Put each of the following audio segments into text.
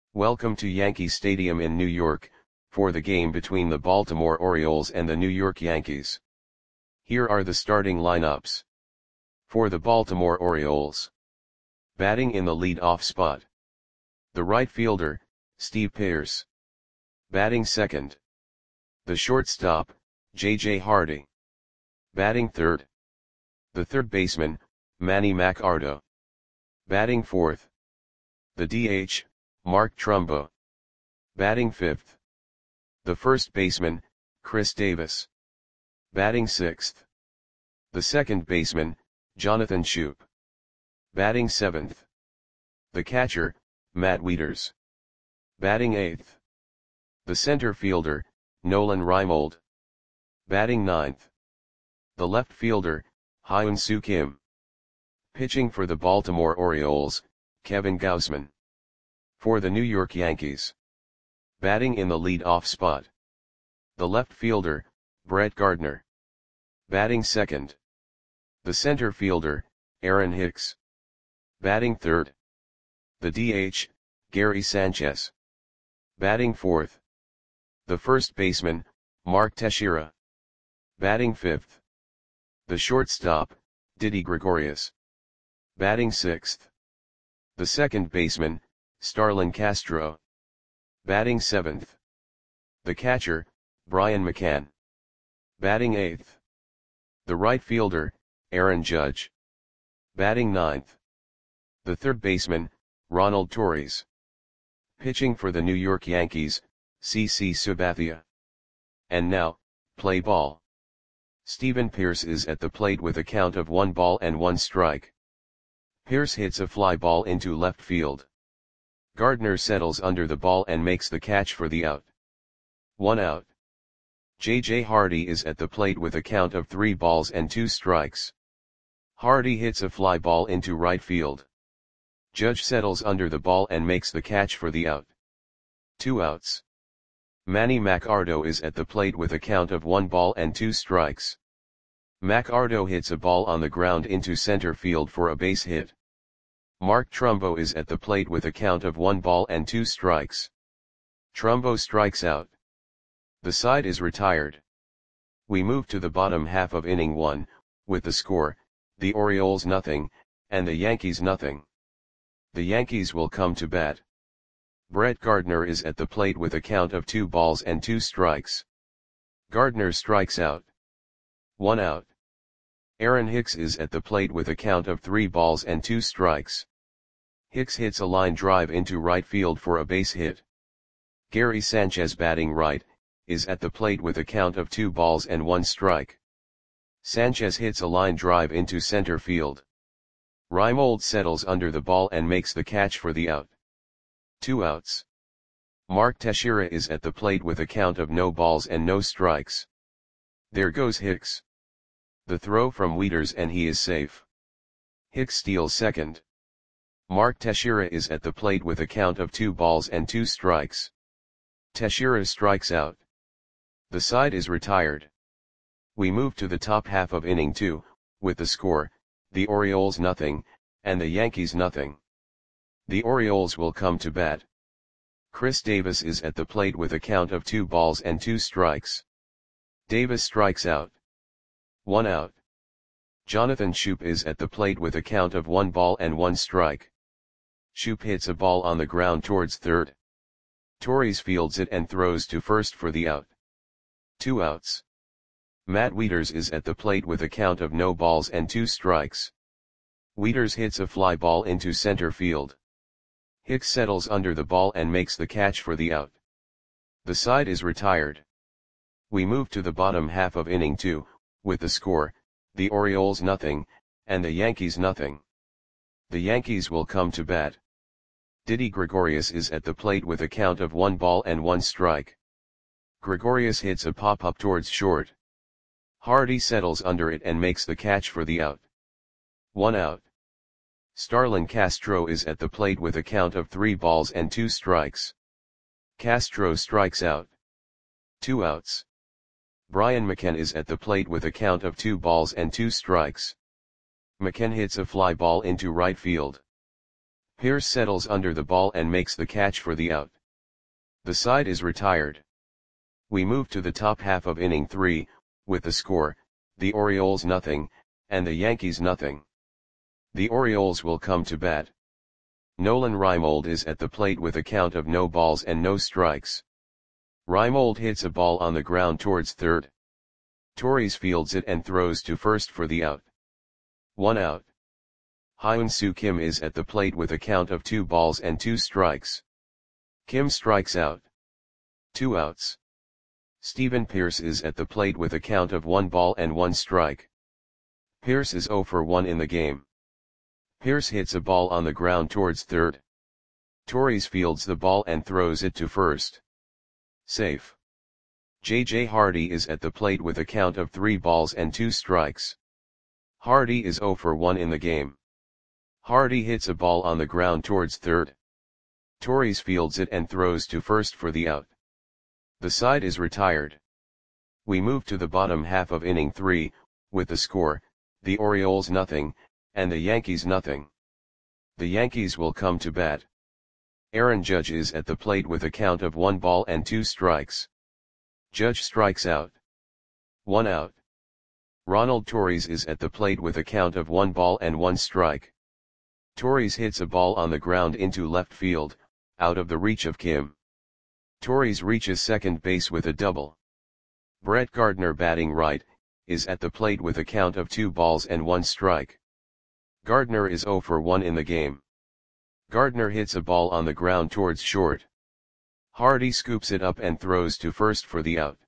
Welcome to Yankee Stadium in New York, for the game between the Baltimore Orioles and the New York Yankees. Here are the starting lineups. For the Baltimore Orioles. Batting in the lead-off spot. The right fielder, Steve Pearce. Batting second. The shortstop, J.J. Hardy. Batting third. The third baseman, Manny Machado. Batting fourth. The DH, Mark Trumbo. Batting fifth. The first baseman, Chris Davis. Batting sixth. The second baseman, Jonathan Schoop. Batting seventh. The catcher, Matt Wieters. Batting eighth. The center fielder, Nolan Reimold. Batting ninth. The left fielder, Hyun-Soo Kim. Pitching for the Baltimore Orioles, Kevin Gausman. For the New York Yankees. Batting in the lead-off spot. The left fielder, Brett Gardner. Batting second. The center fielder, Aaron Hicks. Batting third. The DH, Gary Sanchez. Batting fourth. The first baseman, Mark Teixeira. Batting fifth. The shortstop, Didi Gregorius. Batting sixth. The second baseman, Starlin Castro. Batting seventh. The catcher, Brian McCann. Batting eighth. The right fielder, Aaron Judge. Batting ninth. The third baseman, Ronald Torres. Pitching for the New York Yankees, CC Sabathia. And now, play ball. Steven Pearce is at the plate with a count of 1-1 Pearce hits a fly ball into left field. Gardner settles under the ball and makes the catch for the out. 1 out. J.J. Hardy is at the plate with a count of 3-2. Hardy hits a fly ball into right field. Judge settles under the ball and makes the catch for the out. 2 outs. Manny Machado is at the plate with a count of 1-2. Machado hits a ball on the ground into center field for a base hit. Mark Trumbo is at the plate with a count of 1-2. Trumbo strikes out. The side is retired. We move to the bottom half of inning 1, with the score, the Orioles 0, and the Yankees 0. The Yankees will come to bat. Brett Gardner is at the plate with a count of 2-2. Gardner strikes out. 1 out. Aaron Hicks is at the plate with a count of 3-2. Hicks hits a line drive into right field for a base hit. Gary Sanchez, batting right, is at the plate with a count of 2-1. Sanchez hits a line drive into center field. Reimold settles under the ball and makes the catch for the out. 2 outs. Mark Teixeira is at the plate with a count of no balls and no strikes. There goes Hicks. The throw from Wieters and he is safe. Hicks steals second. Mark Teixeira is at the plate with a count of 2-2. Teixeira strikes out. The side is retired. We move to the top half of inning 2, with the score, the Orioles 0, and the Yankees 0. The Orioles will come to bat. Chris Davis is at the plate with a count of 2-2. Davis strikes out. 1 out. Jonathan Schoop is at the plate with a count of 1-1. Schoop hits a ball on the ground towards third. Torres fields it and throws to first for the out. 2 outs. Matt Wieters is at the plate with a count of no balls and 2 strikes. Wieters hits a fly ball into center field. Hicks settles under the ball and makes the catch for the out. The side is retired. We move to the bottom half of inning 2, with the score, the Orioles 0, and the Yankees 0. The Yankees will come to bat. Didi Gregorius is at the plate with a count of 1-1. Gregorius hits a pop-up towards short. Hardy settles under it and makes the catch for the out. 1 out. Starlin Castro is at the plate with a count of 3-2. Castro strikes out. 2 outs. Brian McCann is at the plate with a count of 2-2. McCann hits a fly ball into right field. Pierce settles under the ball and makes the catch for the out. The side is retired. We move to the top half of inning 3, with the score, the Orioles nothing, and the Yankees nothing. The Orioles will come to bat. Nolan Reimold is at the plate with a count of no balls and no strikes. Reimold hits a ball on the ground towards third. Torres fields it and throws to first for the out. 1 out. Hyun-Soo Kim is at the plate with a count of 2 balls and 2 strikes. Kim strikes out. 2 outs. Stephen Pearce is at the plate with a count of 1 ball and 1 strike. Pearce is 0 for 1 in the game. Pearce hits a ball on the ground towards third. Torres fields the ball and throws it to first. Safe. J.J. Hardy is at the plate with a count of 3 balls and 2 strikes. Hardy is 0 for 1 in the game. Hardy hits a ball on the ground towards third. Torres fields it and throws to first for the out. The side is retired. We move to the bottom half of inning 3, with the score, the Orioles nothing, and the Yankees nothing. The Yankees will come to bat. Aaron Judge is at the plate with a count of 1 ball and 2 strikes. Judge strikes out. 1 out. Ronald Torres is at the plate with a count of 1 ball and 1 strike. Torres hits a ball on the ground into left field, out of the reach of Kim. Torres reaches second base with a double. Brett Gardner, batting right, is at the plate with a count of 2 balls and 1 strike. Gardner is 0 for 1 in the game. Gardner hits a ball on the ground towards short. Hardy scoops it up and throws to first for the out.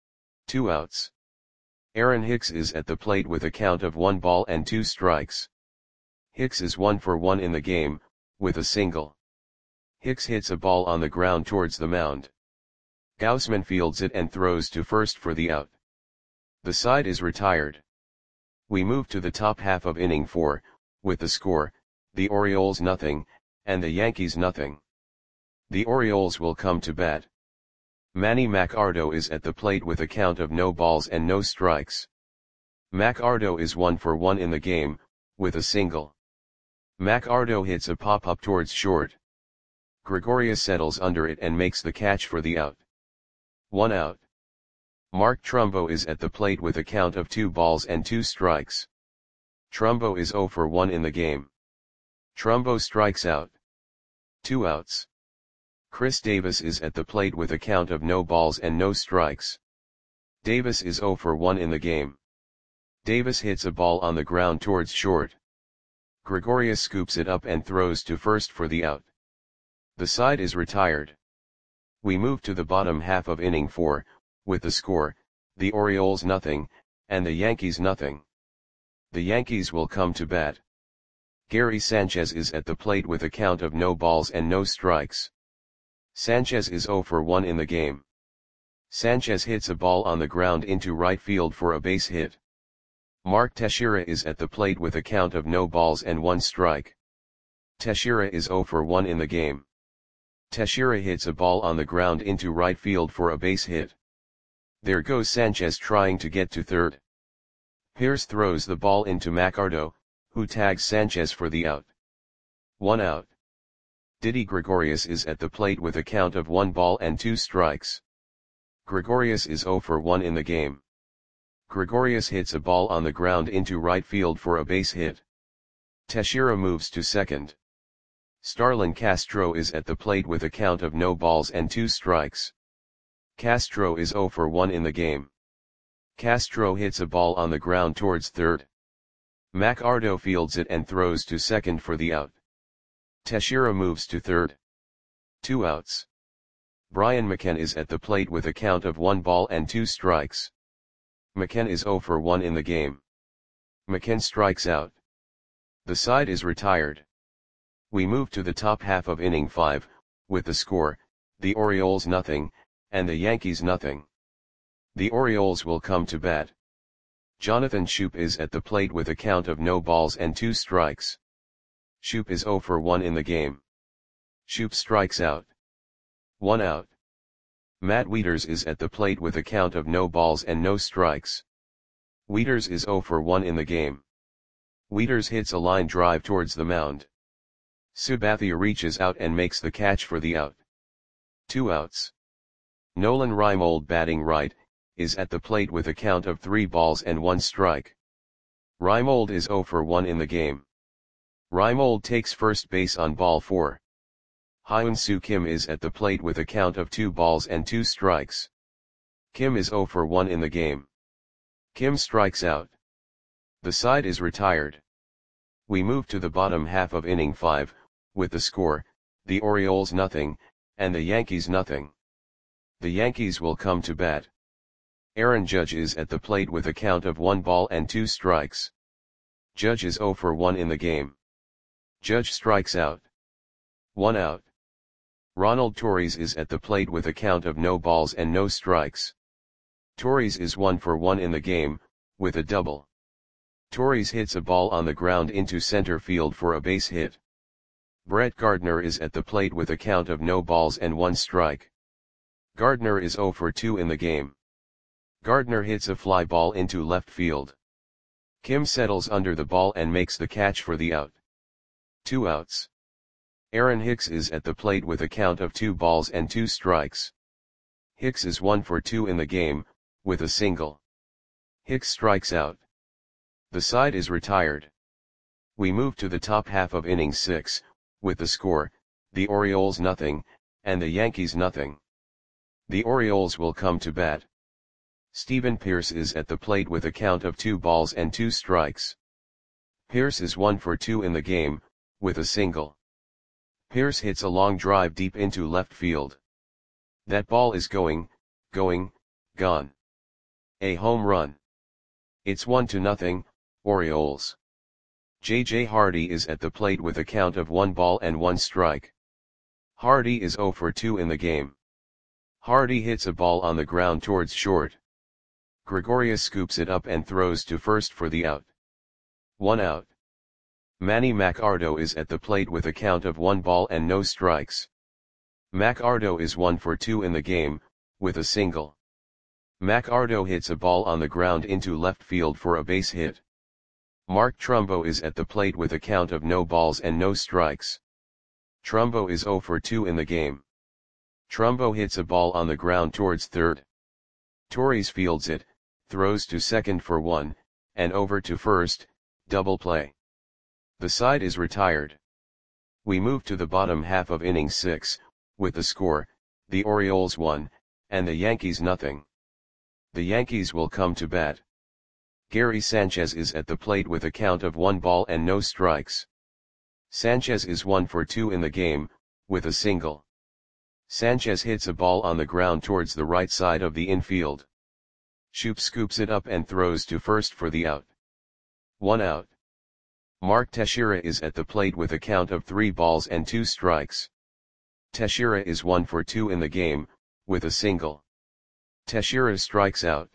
2 outs. Aaron Hicks is at the plate with a count of 1 ball and 2 strikes. Hicks is 1 for 1 in the game, with a single. Hicks hits a ball on the ground towards the mound. Gausman fields it and throws to first for the out. The side is retired. We move to the top half of inning 4, with the score, the Orioles nothing, and the Yankees nothing. The Orioles will come to bat. Manny Machado is at the plate with a count of no balls and no strikes. Machado is 1 for 1 in the game, with a single. Machado hits a pop-up towards short. Gregorius settles under it and makes the catch for the out. 1 out. Mark Trumbo is at the plate with a count of 2 balls and 2 strikes. Trumbo is 0 for 1 in the game. Trumbo strikes out. 2 outs. Chris Davis is at the plate with a count of no balls and no strikes. Davis is 0 for 1 in the game. Davis hits a ball on the ground towards short. Gregorius scoops it up and throws to first for the out. The side is retired. We move to the bottom half of inning 4, with the score, the Orioles nothing, and the Yankees nothing. The Yankees will come to bat. Gary Sanchez is at the plate with a count of no balls and no strikes. Sanchez is 0 for 1 in the game. Sanchez hits a ball on the ground into right field for a base hit. Mark Teixeira is at the plate with a count of no balls and 1 strike. Teixeira is 0 for 1 in the game. Teixeira hits a ball on the ground into right field for a base hit. There goes Sanchez trying to get to third. Pearce throws the ball into Machado, who tags Sanchez for the out. 1 out. Didi Gregorius is at the plate with a count of 1 ball and 2 strikes. Gregorius is 0 for 1 in the game. Gregorius hits a ball on the ground into right field for a base hit. Teixeira moves to second. Starlin Castro is at the plate with a count of no balls and 2 strikes. Castro is 0 for 1 in the game. Castro hits a ball on the ground towards third. Machado fields it and throws to second for the out. Teixeira moves to third. 2 outs. Brian McKenna is at the plate with a count of 1 ball and 2 strikes. McKenna is 0 for 1 in the game. McKenna strikes out. The side is retired. We move to the top half of inning 5, with the score, the Orioles nothing, and the Yankees nothing. The Orioles will come to bat. Jonathan Schoop is at the plate with a count of no balls and 2 strikes. Schoop is 0 for 1 in the game. Schoop strikes out. 1 out. Matt Wieters is at the plate with a count of no balls and no strikes. Wieters is 0 for 1 in the game. Wieters hits a line drive towards the mound. Sabathia reaches out and makes the catch for the out. 2 outs. Nolan Reimold, batting right, is at the plate with a count of 3 balls and 1 strike. Reimold is 0 for 1 in the game. Reimold takes first base on ball 4. Hyun-Soo Kim is at the plate with a count of 2 balls and 2 strikes. Kim is 0 for 1 in the game. Kim strikes out. The side is retired. We move to the bottom half of inning 5, with the score, the Orioles nothing, and the Yankees nothing. The Yankees will come to bat. Aaron Judge is at the plate with a count of 1 ball and 2 strikes. Judge is 0 for 1 in the game. Judge strikes out. 1 out. Ronald Torres is at the plate with a count of no balls and no strikes. Torres is 1 for 1 in the game, with a double. Torres hits a ball on the ground into center field for a base hit. Brett Gardner is at the plate with a count of no balls and 1 strike. Gardner is 0 for 2 in the game. Gardner hits a fly ball into left field. Kim settles under the ball and makes the catch for the out. 2 outs. Aaron Hicks is at the plate with a count of 2 balls and 2 strikes. Hicks is 1 for 2 in the game, with a single. Hicks strikes out. The side is retired. We move to the top half of inning 6, with the score, the Orioles nothing, and the Yankees nothing. The Orioles will come to bat. Stephen Pearce is at the plate with a count of 2 balls and 2 strikes. Pearce is 1 for 2 in the game, with a single. Pearce hits a long drive deep into left field. That ball is gone. A home run. It's 1-0, Orioles. J.J. Hardy is at the plate with a count of 1 ball and 1 strike. Hardy is 0 for 2 in the game. Hardy hits a ball on the ground towards short. Gregorius scoops it up and throws to first for the out. 1 out. Manny Machado is at the plate with a count of 1 ball and no strikes. Machado is 1 for 2 in the game, with a single. Machado hits a ball on the ground into left field for a base hit. Mark Trumbo is at the plate with a count of no balls and no strikes. Trumbo is 0 for 2 in the game. Trumbo hits a ball on the ground towards third. Torres fields it, throws to second for 1, and over to first, double play. The side is retired. We move to the bottom half of inning 6, with the score, the Orioles 1, and the Yankees nothing. The Yankees will come to bat. Gary Sanchez is at the plate with a count of 1 ball and no strikes. Sanchez is 1 for 2 in the game, with a single. Sanchez hits a ball on the ground towards the right side of the infield. Shoop scoops it up and throws to first for the out. 1 out. Mark Teixeira is at the plate with a count of 3 balls and 2 strikes. Teixeira is 1 for 2 in the game, with a single. Teixeira strikes out.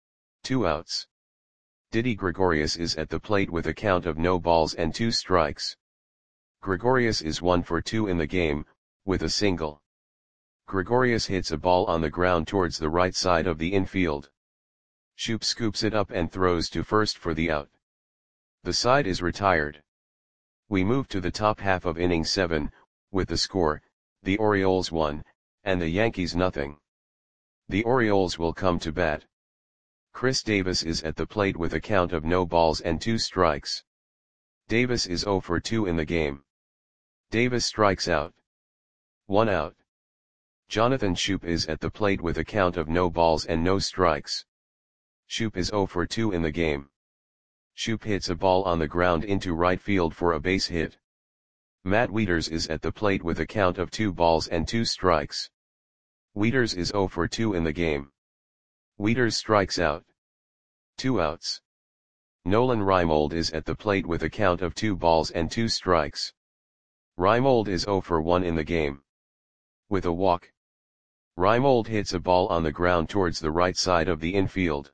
2 outs. Didi Gregorius is at the plate with a count of no balls and 2 strikes. Gregorius is 1 for 2 in the game, with a single. Gregorius hits a ball on the ground towards the right side of the infield. Shoop scoops it up and throws to first for the out. The side is retired. We move to the top half of inning 7, with the score, the Orioles 1, and the Yankees nothing. The Orioles will come to bat. Chris Davis is at the plate with a count of no balls and 2 strikes. Davis is 0 for 2 in the game. Davis strikes out. 1 out. Jonathan Shoop is at the plate with a count of no balls and no strikes. Shoop is 0 for 2 in the game. Shoop hits a ball on the ground into right field for a base hit. Matt Wieters is at the plate with a count of 2 balls and 2 strikes. Wieters is 0 for 2 in the game. Wieters strikes out. 2 outs. Nolan Reimold is at the plate with a count of 2 balls and 2 strikes. Reimold is 0 for 1 in the game. With a walk. Reimold hits a ball on the ground towards the right side of the infield.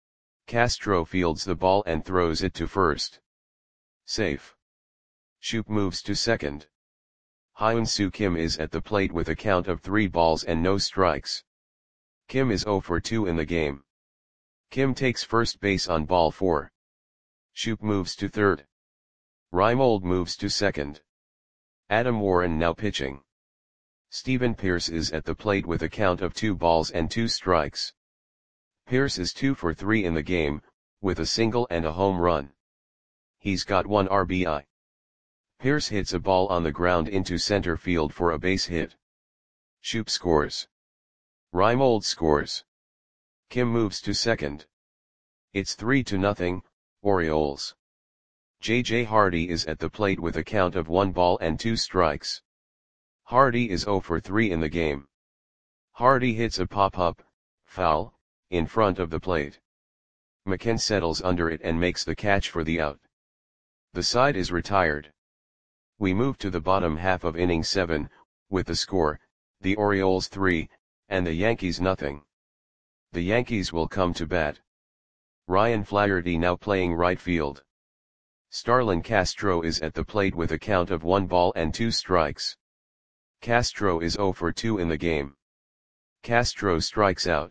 Castro fields the ball and throws it to first. Safe. Shoop moves to second. Hyun-Soo Kim is at the plate with a count of 3 balls and no strikes. Kim is 0 for 2 in the game. Kim takes first base on ball 4. Shoop moves to third. Reimold moves to second. Adam Warren now pitching. Stephen Pearce is at the plate with a count of 2 balls and 2 strikes. Pearce is 2 for 3 in the game, with a single and a home run. He's got 1 RBI. Pearce hits a ball on the ground into center field for a base hit. Shoop scores. Reimold scores. Kim moves to second. It's 3-0, Orioles. J.J. Hardy is at the plate with a count of 1 ball and 2 strikes. Hardy is 0 for 3 in the game. Hardy hits a pop-up, foul, in front of the plate. McCann settles under it and makes the catch for the out. The side is retired. We move to the bottom half of inning 7, with the score, the Orioles 3, and the Yankees nothing. The Yankees will come to bat. Ryan Flaherty now playing right field. Starlin Castro is at the plate with a count of 1 ball and 2 strikes. Castro is 0 for 2 in the game. Castro strikes out.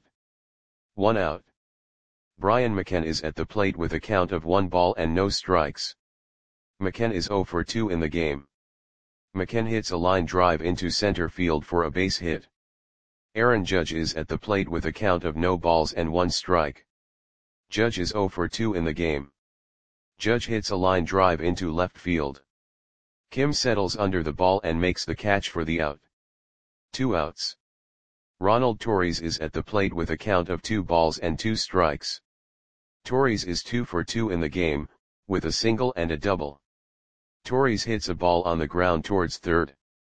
1 out. Brian McCann is at the plate with a count of 1 ball and no strikes. McCann is 0 for 2 in the game. McCann hits a line drive into center field for a base hit. Aaron Judge is at the plate with a count of no balls and 1 strike. Judge is 0 for 2 in the game. Judge hits a line drive into left field. Kim settles under the ball and makes the catch for the out. 2 outs. Ronald Torres is at the plate with a count of 2 balls and 2 strikes. Torres is 2 for 2 in the game, with a single and a double. Torres hits a ball on the ground towards third.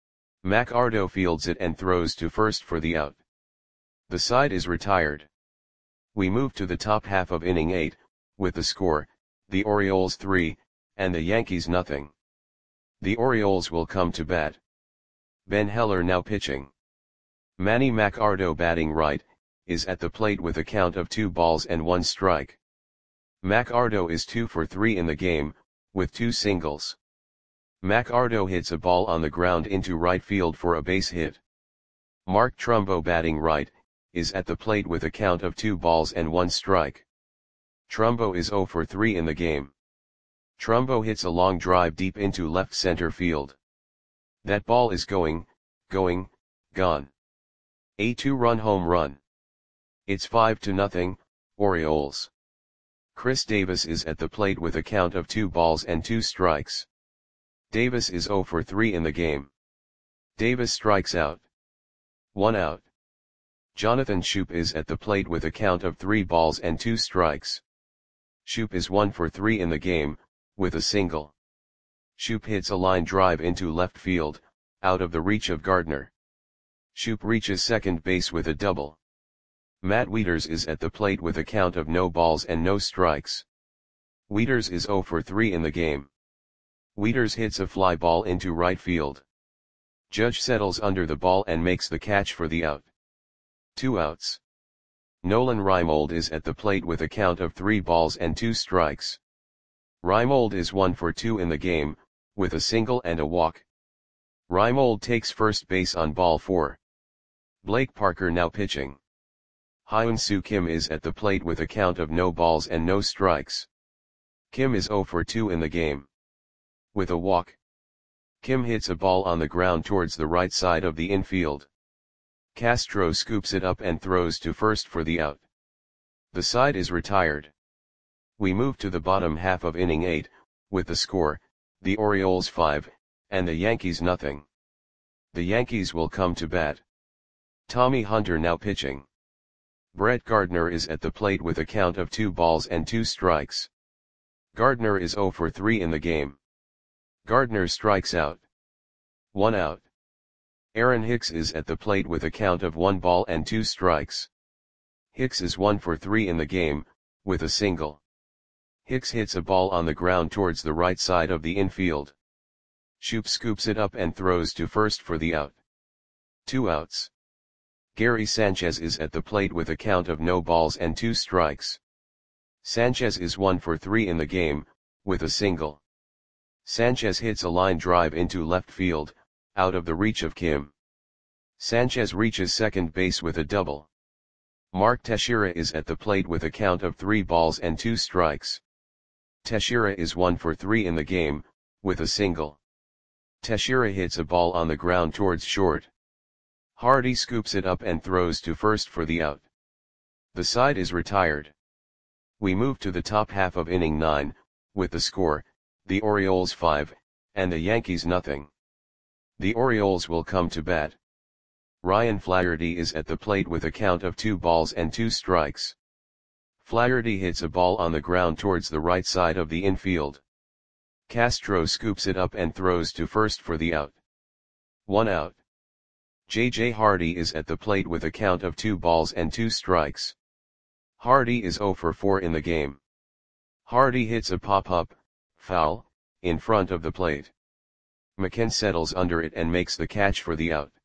McArdo fields it and throws to first for the out. The side is retired. We move to the top half of inning 8, with the score, the Orioles 3, and the Yankees nothing. The Orioles will come to bat. Ben Heller now pitching. Manny McArdo batting right, is at the plate with a count of 2 balls and 1 strike. McArdo is 2 for 3 in the game, with 2 singles. McArdo hits a ball on the ground into right field for a base hit. Mark Trumbo batting right, is at the plate with a count of 2 balls and 1 strike. Trumbo is 0 for 3 in the game. Trumbo hits a long drive deep into left center field. That ball is gone. A 2-run home run. It's 5-0, Orioles. Chris Davis is at the plate with a count of 2 balls and 2 strikes. Davis is 0 for 3 in the game. Davis strikes out. 1 out. Jonathan Schoop is at the plate with a count of 3 balls and 2 strikes. Schoop is 1 for 3 in the game, with a single. Schoop hits a line drive into left field, out of the reach of Gardner. Schoop reaches second base with a double. Matt Wieters is at the plate with a count of no balls and no strikes. Wieters is 0 for 3 in the game. Wieters hits a fly ball into right field. Judge settles under the ball and makes the catch for the out. 2 outs. Nolan Reimold is at the plate with a count of 3 balls and 2 strikes. Reimold is 1 for 2 in the game, with a single and a walk. Reimold takes first base on ball 4. Blake Parker now pitching. Hyun-Soo Kim is at the plate with a count of no balls and no strikes. Kim is 0 for 2 in the game. With a walk. Kim hits a ball on the ground towards the right side of the infield. Castro scoops it up and throws to first for the out. The side is retired. We move to the bottom half of inning 8, with the score, the Orioles 5, and the Yankees nothing. The Yankees will come to bat. Tommy Hunter now pitching. Brett Gardner is at the plate with a count of 2 balls and 2 strikes. Gardner is 0 for 3 in the game. Gardner strikes out. 1 out. Aaron Hicks is at the plate with a count of 1 ball and 2 strikes. Hicks is 1 for 3 in the game, with a single. Hicks hits a ball on the ground towards the right side of the infield. Schoop scoops it up and throws to first for the out. 2 outs. Gary Sanchez is at the plate with a count of no balls and 2 strikes. Sanchez is 1 for 3 in the game, with a single. Sanchez hits a line drive into left field, out of the reach of Kim. Sanchez reaches second base with a double. Mark Teixeira is at the plate with a count of 3 balls and 2 strikes. Teixeira is 1 for 3 in the game, with a single. Teixeira hits a ball on the ground towards short. Hardy scoops it up and throws to first for the out. The side is retired. We move to the top half of inning 9, with the score, the Orioles 5, and the Yankees nothing. The Orioles will come to bat. Ryan Flaherty is at the plate with a count of 2 balls and 2 strikes. Flaherty hits a ball on the ground towards the right side of the infield. Castro scoops it up and throws to first for the out. 1 out. J.J. Hardy is at the plate with a count of 2 balls and 2 strikes. Hardy is 0 for 4 in the game. Hardy hits a pop-up, foul, in front of the plate. McCann settles under it and makes the catch for the out.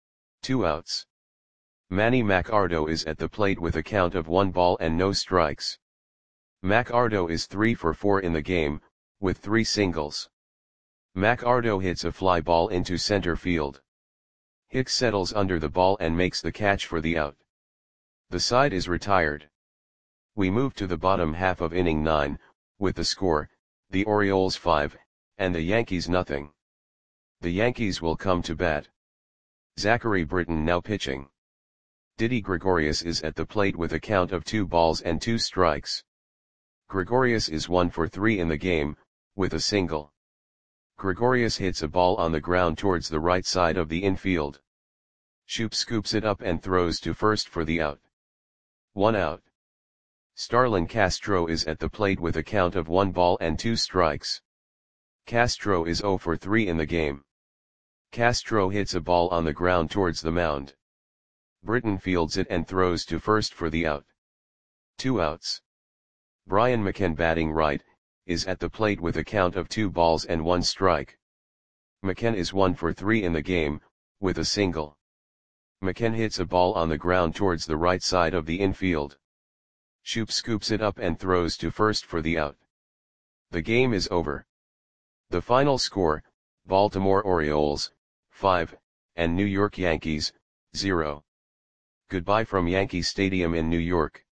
2 outs. Manny Machado is at the plate with a count of 1 ball and no strikes. Machado is 3 for 4 in the game, with 3 singles. Machado hits a fly ball into center field. Hicks settles under the ball and makes the catch for the out. The side is retired. We move to the bottom half of inning 9, with the score, the Orioles 5, and the Yankees nothing. The Yankees will come to bat. Zachary Britton now pitching. Didi Gregorius is at the plate with a count of 2 balls and 2 strikes. Gregorius is 1 for 3 in the game, with a single. Gregorius hits a ball on the ground towards the right side of the infield. Shoop scoops it up and throws to first for the out. 1 out. Starlin Castro is at the plate with a count of 1 ball and 2 strikes. Castro is 0 for 3 in the game. Castro hits a ball on the ground towards the mound. Britton fields it and throws to first for the out. 2 outs. Brian McCann batting right, is at the plate with a count of 2 balls and 1 strike. McCann is 1 for 3 in the game, with a single. McCann hits a ball on the ground towards the right side of the infield. Shoop scoops it up and throws to first for the out. The game is over. The final score, Baltimore Orioles, 5, and New York Yankees, 0. Goodbye from Yankee Stadium in New York.